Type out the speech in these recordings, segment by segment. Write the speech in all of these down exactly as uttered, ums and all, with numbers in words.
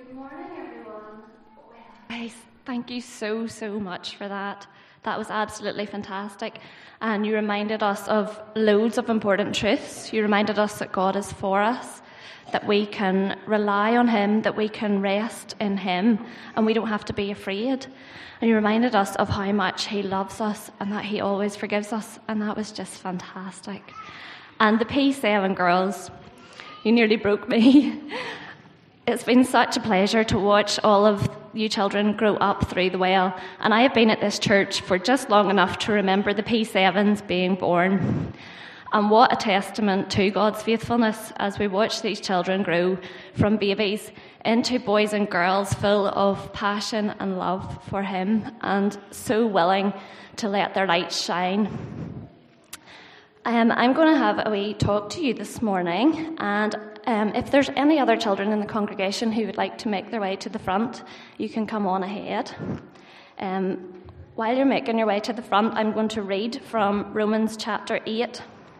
Good morning, everyone. Guys, thank you so, so much for that. That was absolutely fantastic. And you reminded us of loads of important truths. You reminded us that God is for us, that we can rely on him, that we can rest in him, and we don't have to be afraid. And you reminded us of how much he loves us and that he always forgives us, and that was just fantastic. And the P seven girls, you nearly broke me. It's been such a pleasure to watch all of you children grow up through the well, and I have been at this church for just long enough to remember the P sevens being born. And what a testament to God's faithfulness as we watch these children grow from babies into boys and girls full of passion and love for him and so willing to let their light shine. Um, I'm going to have a wee talk to you this morning, and um, if there's any other children in the congregation who would like to make their way to the front, you can come on ahead. Um, while you're making your way to the front, I'm going to read from Romans chapter eight.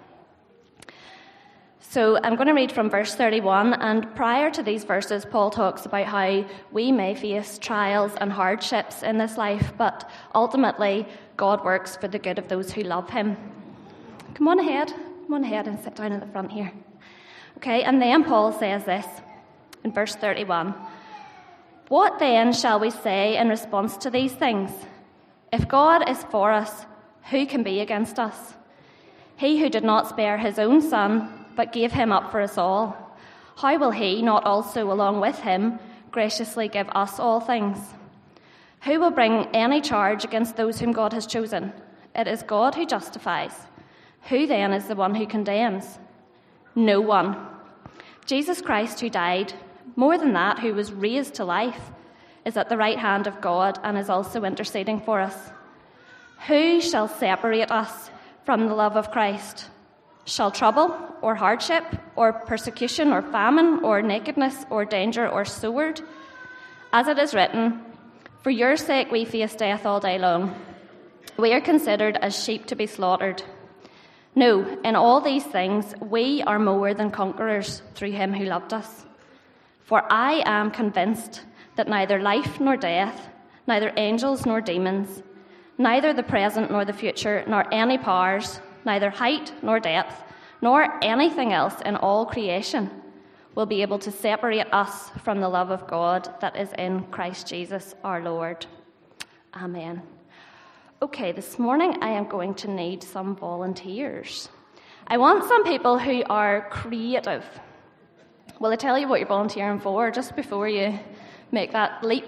So I'm going to read from verse thirty-one, and prior to these verses, Paul talks about how we may face trials and hardships in this life, but ultimately God works for the good of those who love him. Come on ahead, come on ahead and sit down in the front here. Okay, and then Paul says this in verse thirty-one. What then shall we say in response to these things? If God is for us, who can be against us? He who did not spare his own son, but gave him up for us all, how will he not also along with him graciously give us all things? Who will bring any charge against those whom God has chosen? It is God who justifies. Who then is the one who condemns? No one. Jesus Christ, who died, more than that, who was raised to life, is at the right hand of God and is also interceding for us. Who shall separate us from the love of Christ? Shall trouble, or hardship, or persecution, or famine, or nakedness, or danger, or sword? As it is written, for your sake we face death all day long. We are considered as sheep to be slaughtered. No, in all these things we are more than conquerors through him who loved us. For I am convinced that neither life nor death, neither angels nor demons, neither the present nor the future, nor any powers, neither height nor depth, nor anything else in all creation will be able to separate us from the love of God that is in Christ Jesus our Lord. Amen. Okay, this morning I am going to need some volunteers. I want some people who are creative. Will I tell you what you're volunteering for just before you make that leap?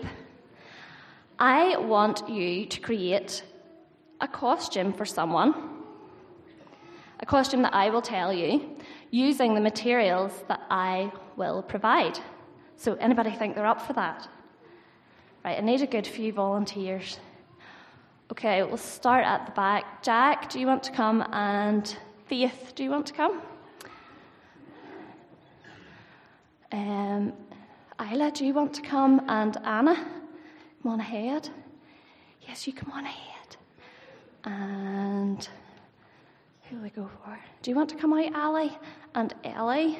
I want you to create a costume for someone, a costume that I will tell you, using the materials that I will provide. So anybody think they're up for that? Right, I need a good few volunteers. Okay, we'll start at the back. Jack, do you want to come? And Faith, do you want to come? Um, Isla, do you want to come? And Anna, come on ahead. Yes, you come on ahead. And who will we go for? Do you want to come out, Ali? And Ellie?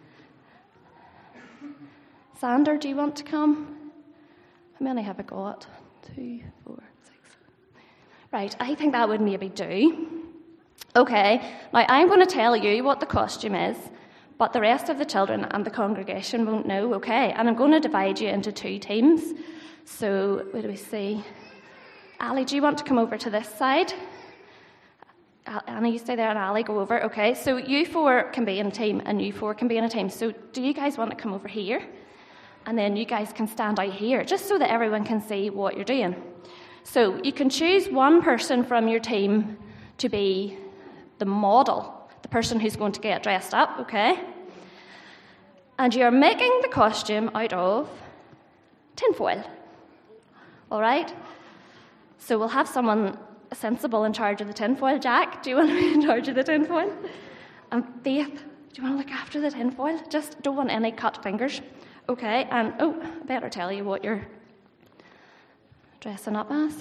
Sander, do you want to come? How many have I got? Two, four, six. Right, I think that would maybe do. Okay, now I'm going to tell you what the costume is, but the rest of the children and the congregation won't know, okay? And I'm going to divide you into two teams. So, what do we see? Ali, do you want to come over to this side? Anna, you stay there, and Ali, go over. Okay, so you four can be in a team, and you four can be in a team. So do you guys want to come over here? And then you guys can stand out here, just so that everyone can see what you're doing. So you can choose one person from your team to be the model, the person who's going to get dressed up, okay? And you're making the costume out of tinfoil, all right? So we'll have someone sensible in charge of the tinfoil. Jack, do you want to be in charge of the tinfoil? And Faith, do you want to look after the tinfoil? Just don't want any cut fingers. Okay, and oh, I better tell you what you're dressing up as.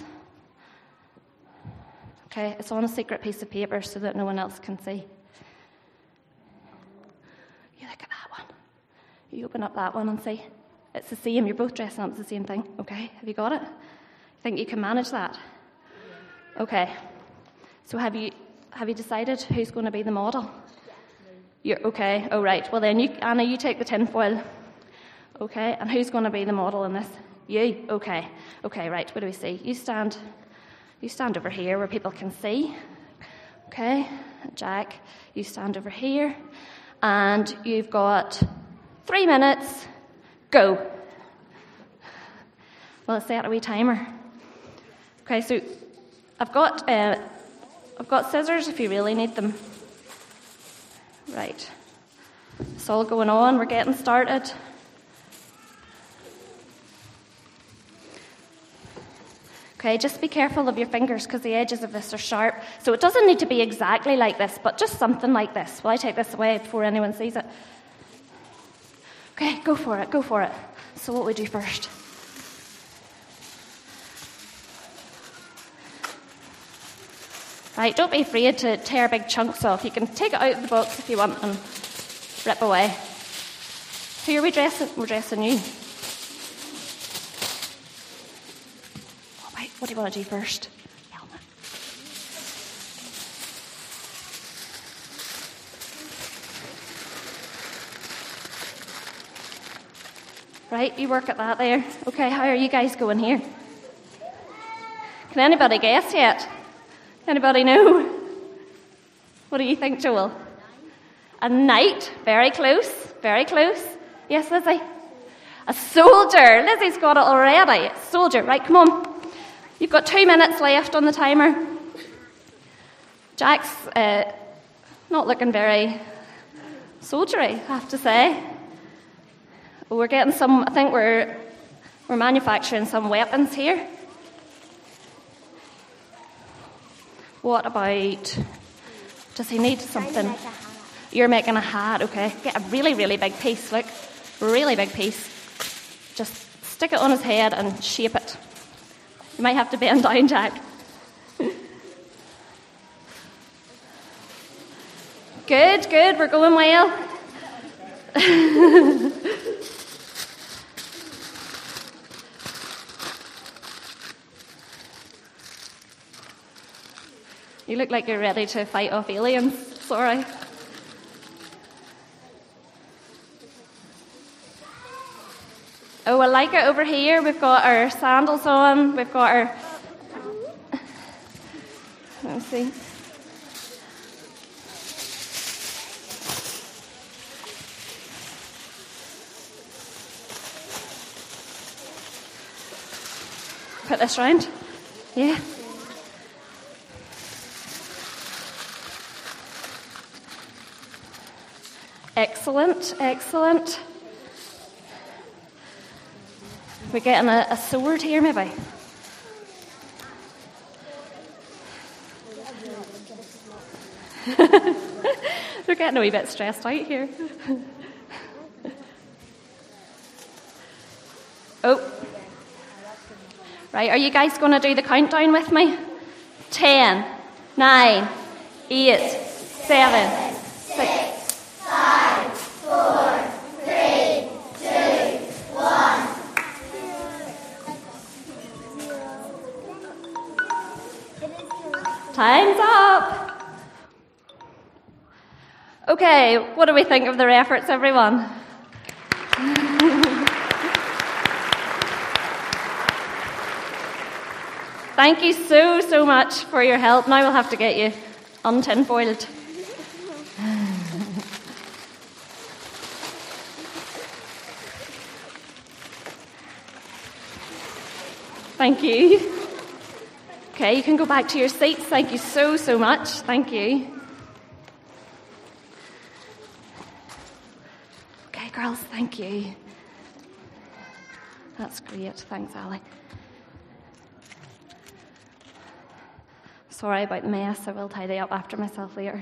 Okay, it's on a secret piece of paper so that no one else can see. You look at that one. You open up that one and see. It's the same. You're both dressing up as the same thing. Okay, have you got it? Think you can manage that? Okay. So have you have you decided who's going to be the model? You're okay. Oh right. Well then, you, Anna, you take the tinfoil. Okay. And who's going to be the model in this? You. Okay. Okay. Right. What do we see? You stand. You stand over here where people can see. Okay. Jack, you stand over here, and you've got three minutes. Go. Well, let's set a wee timer. Okay, so I've got uh, I've got scissors if you really need them. Right. It's all going on. We're getting started. Okay, just be careful of your fingers because the edges of this are sharp. So it doesn't need to be exactly like this, but just something like this. Will I take this away before anyone sees it? Okay, go for it, go for it. So what we do first? Right, don't be afraid to tear big chunks off. You can take it out of the box if you want and rip away. Who are we dressing? We're dressing you. Oh, wait, what do you want to do first? Helmet. Right, you work at that there. Okay, how are you guys going here? Can anybody guess yet? Anybody know? What do you think, Joel? A knight. Very close. Very close. Yes, Lizzie? A soldier. Lizzie's got it already. Soldier. Right, come on. You've got two minutes left on the timer. Jack's uh, not looking very soldiery, I have to say. We're getting some, I think we're, we're manufacturing some weapons here. What about, does he need something? Make a hat. You're making a hat, okay. Get a really, really big piece, look. Really big piece. Just stick it on his head and shape it. You might have to bend down, Jack. Good, good, we're going well. You look like you're ready to fight off aliens. Sorry. Oh, I like it over here. We've got our sandals on. We've got our... Let me see. Put this round. Yeah. Excellent, excellent. We're getting a, a sword here, maybe. They're getting a wee bit stressed out here. Oh. Right, are you guys going to do the countdown with me? Ten, nine, eight, seven, six, Five, four, three, two, one. Time's up. Okay, what do we think of their efforts, everyone? Thank you so, so much for your help. Now we'll have to get you untinfoiled. Thank you. Okay, you can go back to your seats. Thank you so, so much. Thank you. Okay, girls, thank you. That's great. Thanks, Ali. Sorry about the mess. I will tidy up after myself later.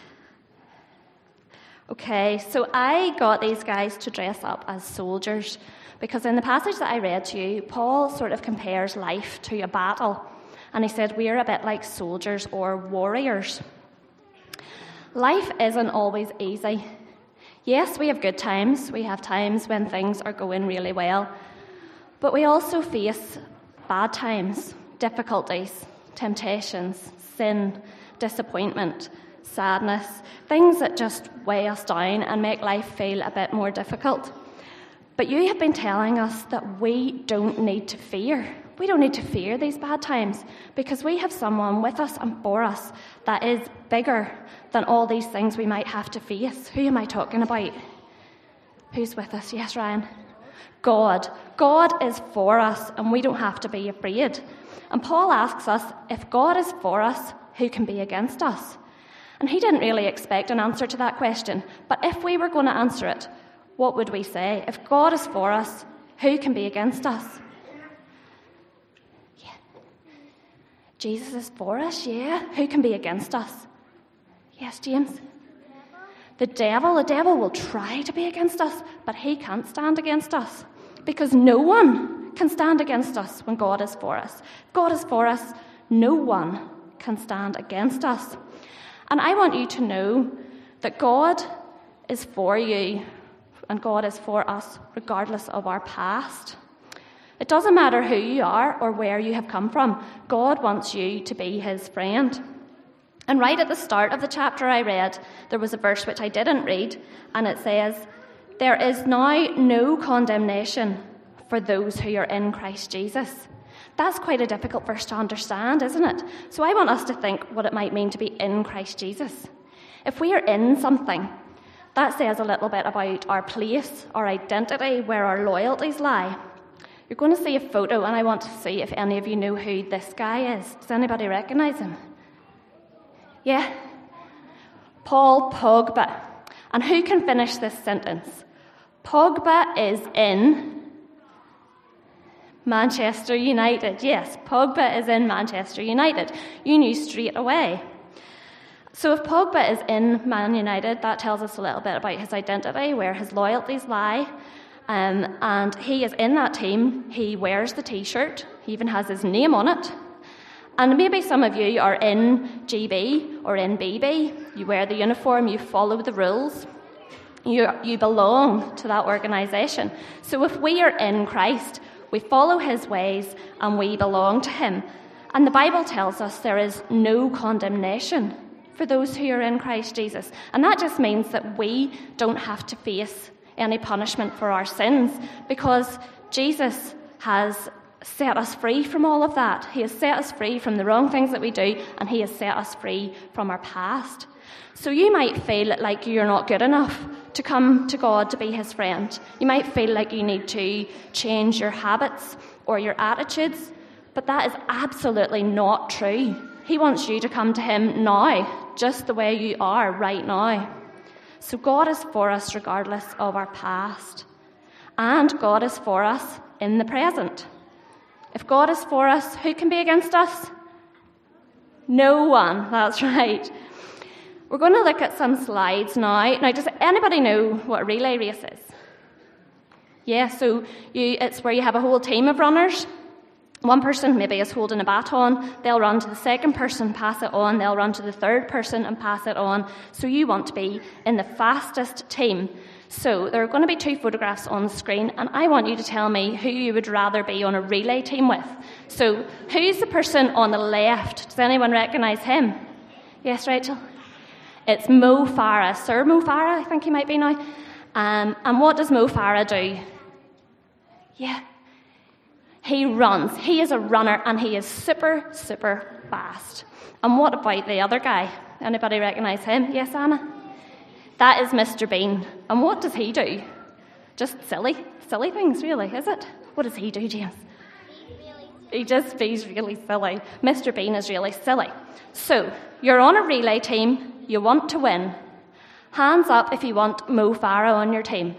Okay, so I got these guys to dress up as soldiers because in the passage that I read to you, Paul sort of compares life to a battle. And he said we're a bit like soldiers or warriors. Life isn't always easy. Yes, we have good times. We have times when things are going really well. But we also face bad times, difficulties, temptations, sin, disappointment, sadness, things that just weigh us down and make life feel a bit more difficult. But you have been telling us that we don't need to fear. We don't need to fear these bad times because we have someone with us and for us that is bigger than all these things we might have to face. Who am I talking about? Who's with us? Yes, Ryan. God. God is for us and we don't have to be afraid. And Paul asks us, if God is for us, who can be against us? And he didn't really expect an answer to that question. But if we were going to answer it, what would we say? If God is for us, who can be against us? Yeah. Jesus is for us, yeah. Who can be against us? Yes, James? The devil, the devil will try to be against us, but he can't stand against us because no one can stand against us when God is for us. If God is for us, no one can stand against us. And I want you to know that God is for you and God is for us regardless of our past. It doesn't matter who you are or where you have come from. God wants you to be his friend. And right at the start of the chapter I read, there was a verse which I didn't read, and it says, "There is now no condemnation for those who are in Christ Jesus." That's quite a difficult verse to understand, isn't it? So I want us to think what it might mean to be in Christ Jesus. If we are in something, that says a little bit about our place, our identity, where our loyalties lie. You're going to see a photo, and I want to see if any of you know who this guy is. Does anybody recognise him? Yeah? Paul Pogba. And who can finish this sentence? Pogba is in Manchester United. Yes, Pogba is in Manchester United. You knew straight away. So if Pogba is in Man United, that tells us a little bit about his identity, where his loyalties lie. Um, and he is in that team. He wears the T-shirt. He even has his name on it. And maybe some of you are in G B or in B B. You wear the uniform, you follow the rules. You, you belong to that organisation. So if we are in Christ, we follow his ways and we belong to him. And the Bible tells us there is no condemnation for those who are in Christ Jesus. And that just means that we don't have to face any punishment for our sins because Jesus has set us free from all of that. He has set us free from the wrong things that we do, and he has set us free from our past. So you might feel like you're not good enough to come to God to be his friend. You might feel like you need to change your habits or your attitudes, but that is absolutely not true. He wants you to come to him now, just the way you are right now. So God is for us regardless of our past, and God is for us in the present. If God is for us, who can be against us? No one, that's right. We're going to look at some slides now. Now, does anybody know what a relay race is? Yeah, so you, it's where you have a whole team of runners. One person maybe is holding a baton. They'll run to the second person, pass it on. They'll run to the third person and pass it on. So you want to be in the fastest team. So there are going to be two photographs on the screen, and I want you to tell me who you would rather be on a relay team with. So who's the person on the left? Does anyone recognise him? Yes, Rachel? It's Mo Farah. Sir Mo Farah, I think he might be now. Um, and what does Mo Farah do? Yeah. He runs. He is a runner, and he is super, super fast. And what about the other guy? Anybody recognise him? Yes, Anna? That is Mister Bean. And what does he do? Just silly, silly things, really, is it? What does he do, James? He just be's really silly. Mister Bean is really silly. So, you're on a relay team. You want to win. Hands up if you want Mo Farah on your team.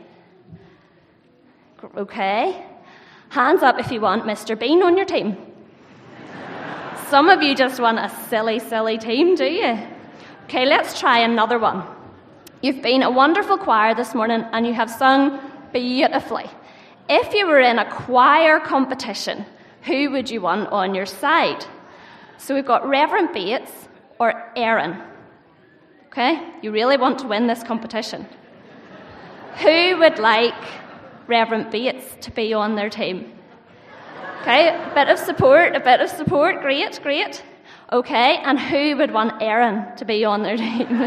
Okay. Hands up if you want Mister Bean on your team. Some of you just want a silly, silly team, do you? Okay, let's try another one. You've been a wonderful choir this morning and you have sung beautifully. If you were in a choir competition, who would you want on your side? So we've got Reverend Bates or Aaron. Okay, you really want to win this competition. Who would like Reverend Bates to be on their team? Okay, a bit of support, a bit of support. Great, great. Okay, and who would want Aaron to be on their team?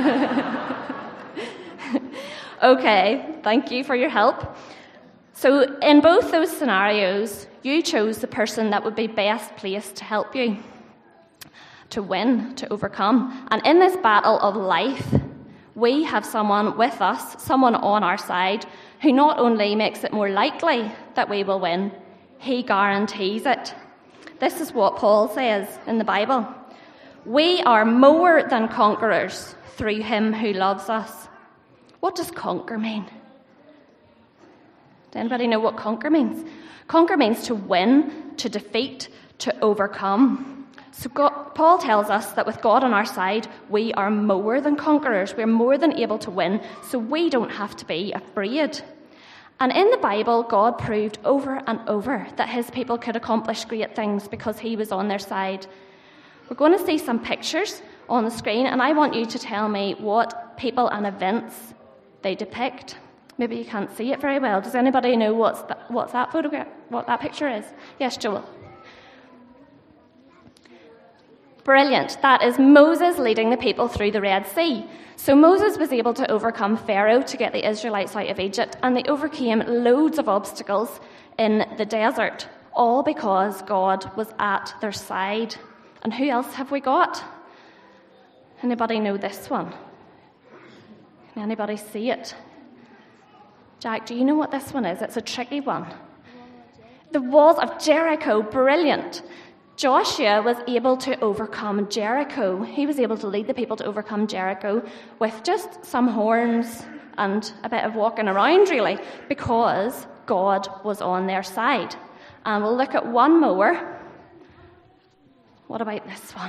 Okay, thank you for your help. So in both those scenarios, you chose the person that would be best placed to help you, to win, to overcome. And in this battle of life, we have someone with us, someone on our side, who not only makes it more likely that we will win, he guarantees it. This is what Paul says in the Bible. We are more than conquerors through him who loves us. What does conquer mean? Does anybody know what conquer means? Conquer means to win, to defeat, to overcome. So God, Paul tells us that with God on our side, we are more than conquerors. We're more than able to win, so we don't have to be afraid. And in the Bible, God proved over and over that his people could accomplish great things because he was on their side. We're going to see some pictures on the screen, and I want you to tell me what people and events they depict. Maybe you can't see it very well. Does anybody know what's that, what's that photograph, what that picture is? Yes, Joel. Brilliant. That is Moses leading the people through the Red Sea. So Moses was able to overcome Pharaoh to get the Israelites out of Egypt, and they overcame loads of obstacles in the desert, all because God was at their side. And who else have we got? Anybody know this one? Can anybody see it? Jack, do you know what this one is? It's a tricky one. The walls of Jericho, brilliant. Joshua was able to overcome Jericho. He was able to lead the people to overcome Jericho with just some horns and a bit of walking around, really, because God was on their side. And we'll look at one more. What about this one?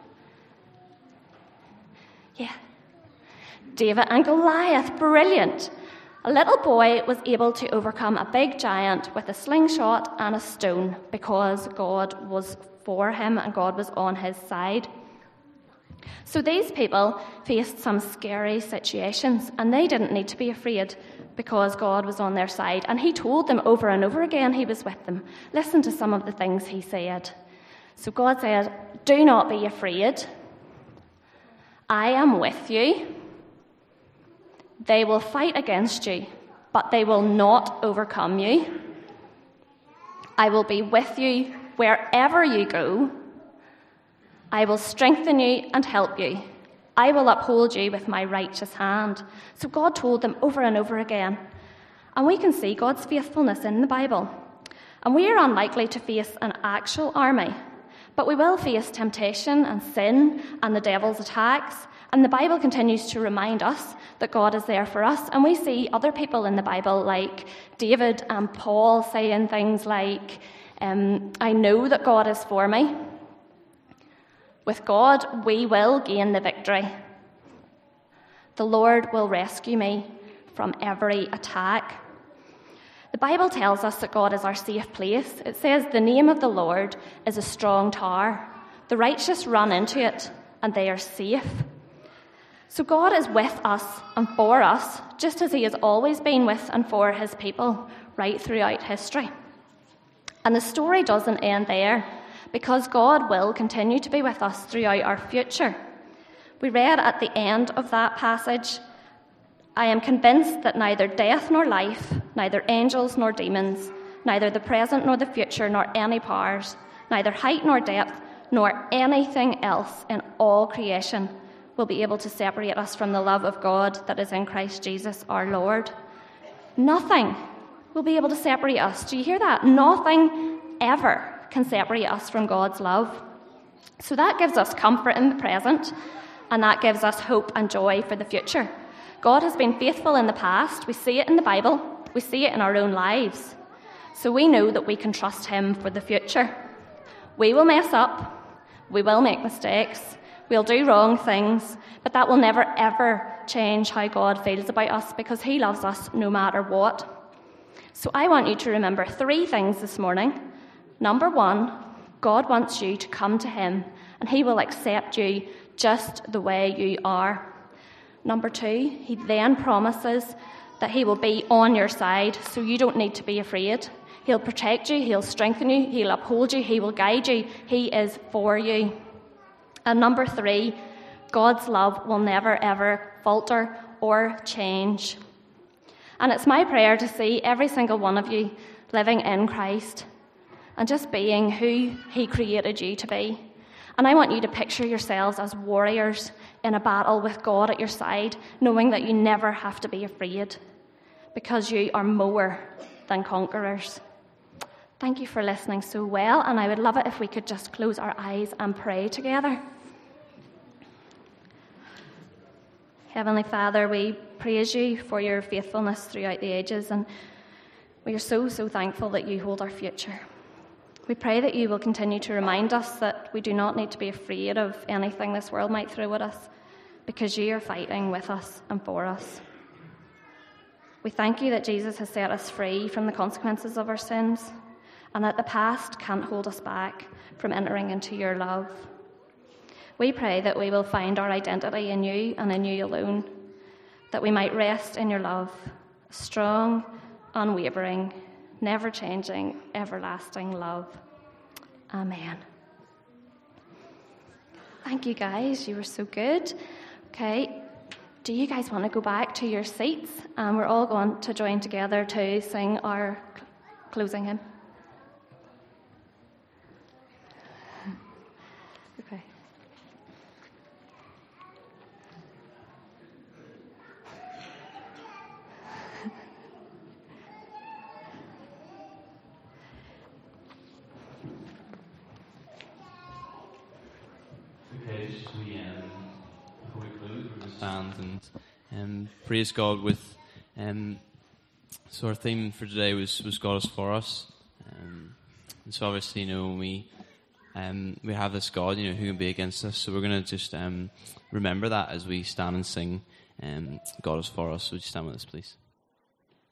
Yeah. David and Goliath, brilliant. A little boy was able to overcome a big giant with a slingshot and a stone because God was for him and God was on his side. So these people faced some scary situations, and they didn't need to be afraid because God was on their side. And he told them over and over again he was with them. Listen to some of the things he said. So God said, "Do not be afraid. I am with you. They will fight against you, but they will not overcome you. I will be with you wherever you go. I will strengthen you and help you. I will uphold you with my righteous hand." So God told them over and over again. And we can see God's faithfulness in the Bible. And we are unlikely to face an actual army, but we will face temptation and sin and the devil's attacks. And the Bible continues to remind us that God is there for us. And we see other people in the Bible, like David and Paul, saying things like, um, I know that God is for me. With God, we will gain the victory. The Lord will rescue me from every attack. The Bible tells us that God is our safe place. It says the name of the Lord is a strong tower. The righteous run into it, and they are safe. So God is with us and for us, just as he has always been with and for his people right throughout history. And the story doesn't end there, because God will continue to be with us throughout our future. We read at the end of that passage, "I am convinced that neither death nor life, neither angels nor demons, neither the present nor the future, nor any powers, neither height nor depth, nor anything else in all creation will be able to separate us from the love of God that is in Christ Jesus our Lord." Nothing will be able to separate us. Do you hear that? Nothing ever can separate us from God's love. So that gives us comfort in the present, and that gives us hope and joy for the future. God has been faithful in the past. We see it in the Bible. We see it in our own lives. So we know that we can trust him for the future. We will mess up. We will make mistakes. We'll do wrong things, but that will never, ever change how God feels about us, because he loves us no matter what. So I want you to remember three things this morning. Number one, God wants you to come to him, and he will accept you just the way you are. Number two, he then promises that he will be on your side, so you don't need to be afraid. He'll protect you, he'll strengthen you, he'll uphold you, he will guide you. He is for you. And number three, God's love will never ever falter or change. And it's my prayer to see every single one of you living in Christ and just being who he created you to be. And I want you to picture yourselves as warriors in a battle with God at your side, knowing that you never have to be afraid because you are more than conquerors. Thank you for listening so well, and I would love it if we could just close our eyes and pray together. Heavenly Father, we praise you for your faithfulness throughout the ages, and we are so, so thankful that you hold our future. We pray that you will continue to remind us that we do not need to be afraid of anything this world might throw at us, because you are fighting with us and for us. We thank you that Jesus has set us free from the consequences of our sins, and that the past can't hold us back from entering into your love. We pray that we will find our identity in you and in you alone, that we might rest in your love, strong, unwavering, never-changing, everlasting love. Amen. Thank you, guys. You were so good. Okay, do you guys want to go back to your seats? And we're all going to join together to sing our cl- closing hymn. Okay. Okay, just we, um, before we close, we're going to stand and um, praise God with. Um, so our theme for today was, was God is for us. Um, and so obviously, you know, we um, we have this God, you know, who can be against us. So we're going to just um, remember that as we stand and sing. Um, God is for us. So would you stand with us, please?